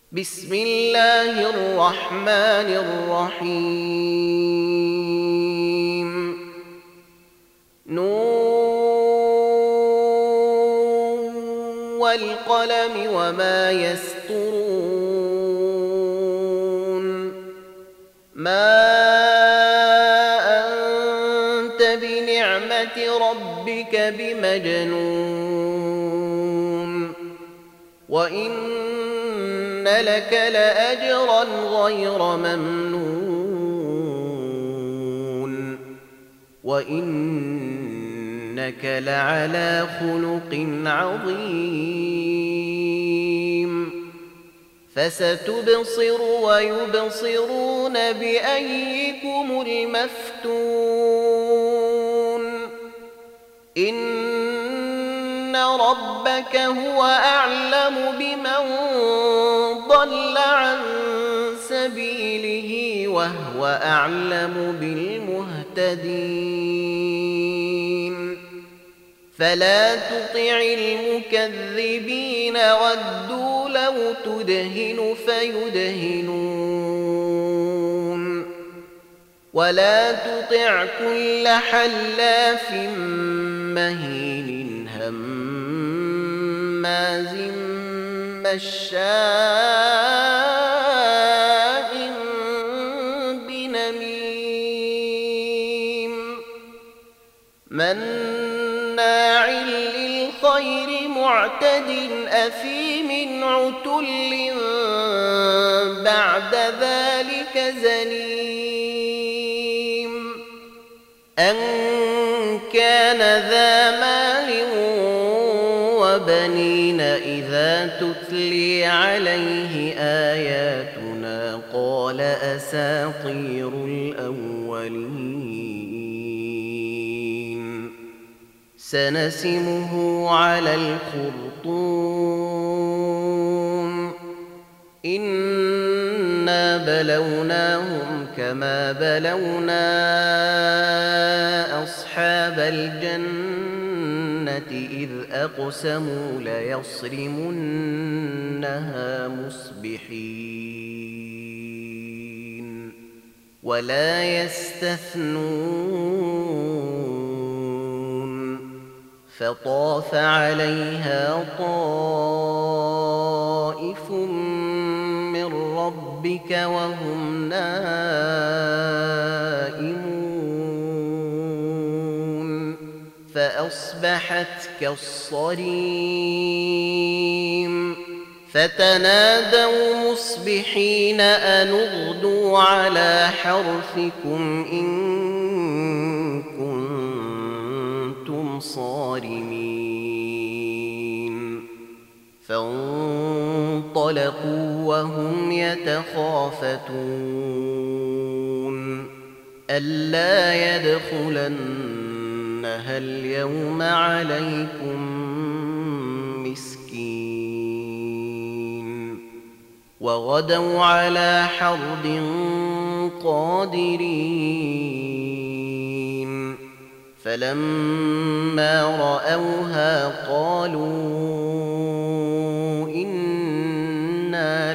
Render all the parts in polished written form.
بسم الله الرحمن الرحيم نون والقلم وما يسطرون ما أنت بنعمة ربك بمجنون وإن لك لأجرا غير ممنون وإنك لعلى خلق عظيم فستبصر ويبصرون بأيكم المفتون إن ربك هو أعلم بمن ضل عن سبيله وهو أعلم بالمهتدين فلا تطع المكذبين ودوا لو تدهن فيدهنون ولا تطع كل حلاف مهين هماز مشاء بنميم مناع للخير معتد أثيم عتل بعد ذلك زنيم أن كان ذا مال وبنين إذا تتلي عليه آياتنا قال أساطير الأولين سنسمه على الخرطوم إنا بلوناهم كما بلونا أصحاب الجنة إذ أقسموا ليصرمنها مصبحين ولا يستثنون فطاف عليها طائف من ربك وهم نائمون فأصبحت كالصريم فتنادوا مصبحين أن اغدوا على حرثكم إن كنتم صارمين فانطلقوا وهم يتخافتون ألا يدخلنها اليوم عليكم مسكين وغدوا على حرد قادرين فلما رأوها قالوا إنا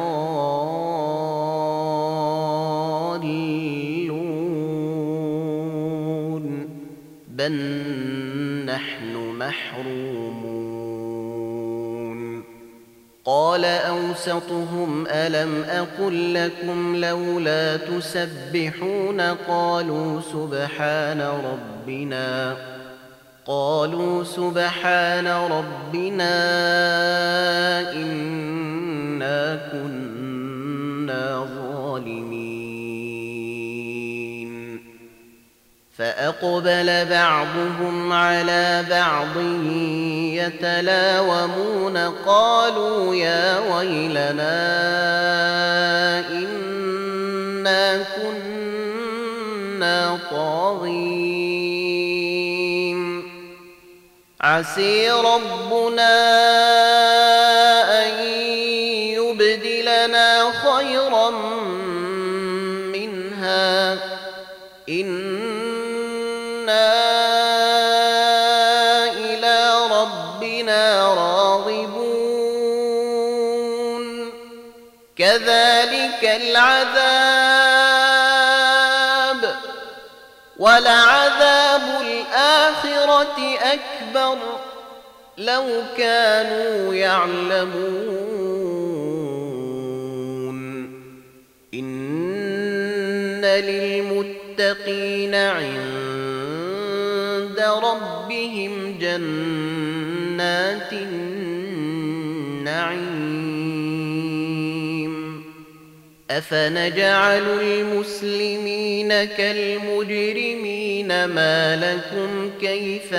لضالون بل نحن محرومون قال أوسطهم ألم أقل لكم لولا تسبحون قالوا سبحان ربنا إنا كنا ظالمين فأقبل بعضهم على بعض يتلاومون قالوا يا ويلنا إنا كنا طاغين عسي ربنا أن يبدلنا خيرا منها إنا إلى ربنا راغبون كذلك العذاب ولعذاب الآخرة أكبر لو كانوا يعلمون إن للمتقين عند ربهم جنات النعيم أفنجعل المسلمين كالمجرمين ما لكم كيف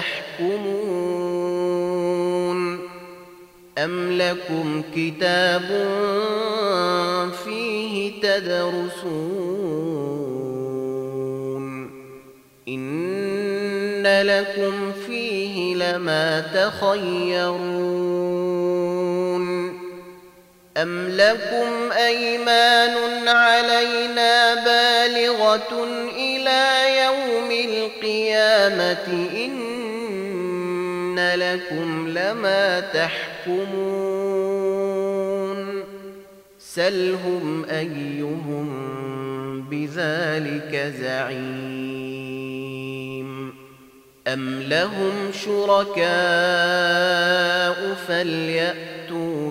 تحكمون أم لكم كتاب فيه تدرسون إن لكم فيه لما تخيرون أم لكم أيمان علينا بالغة إلى يوم القيامة إن لكم لما تحكمون سلهم أيهم بذلك زعيم أم لهم شركاء فليأتوا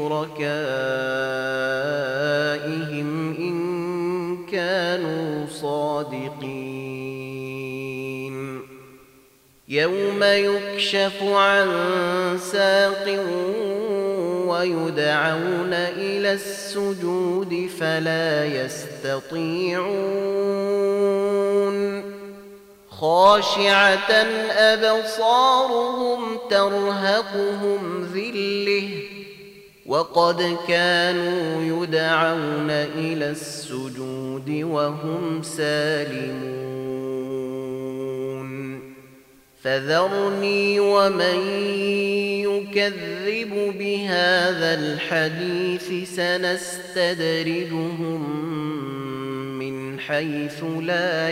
بشركائهم إن كانوا صادقين يوم يكشف عن ساق ويدعون إلى السجود فلا يستطيعون خاشعة أبصارهم ترهقهم ذلة وقد كانوا يدعون إلى السجود وهم سالمون فذرني ومن يكذب بهذا الحديث سنستدرجهم من حيث لا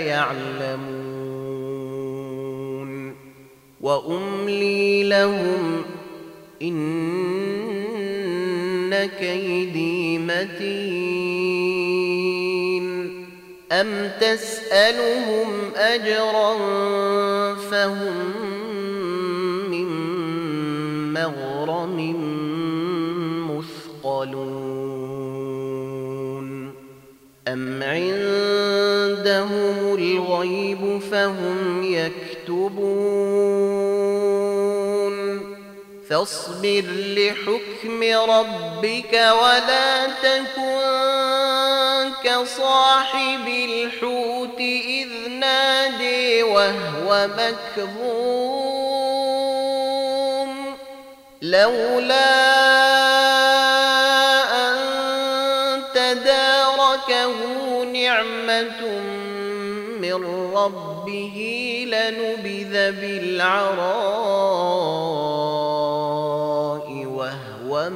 يعلمون وأملي لهم إن كيدي متين أم تسألهم أجرا فهم من مغرم مثقلون أم عندهم الغيب فهم يكتبون فاصبر لحكم ربك ولا تكن كصاحب الحوت إذ نادي وهو مكظوم لولا أن تداركه نعمة من ربه لنبذ بالعراء وهو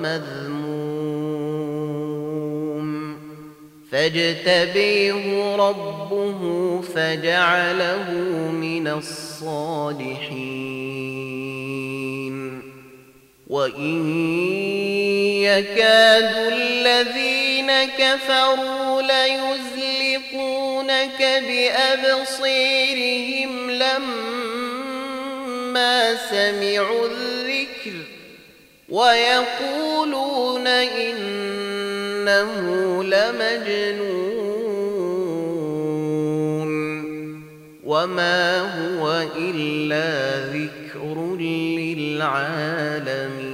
مذموم فاجتبيه ربه فجعله من الصالحين وإن يكاد الذين كفروا ليزلقونك بأبصيرهم لما سمعوا الذكر ويقولون إنه لمجنون وما هو إلا ذكر للعالمين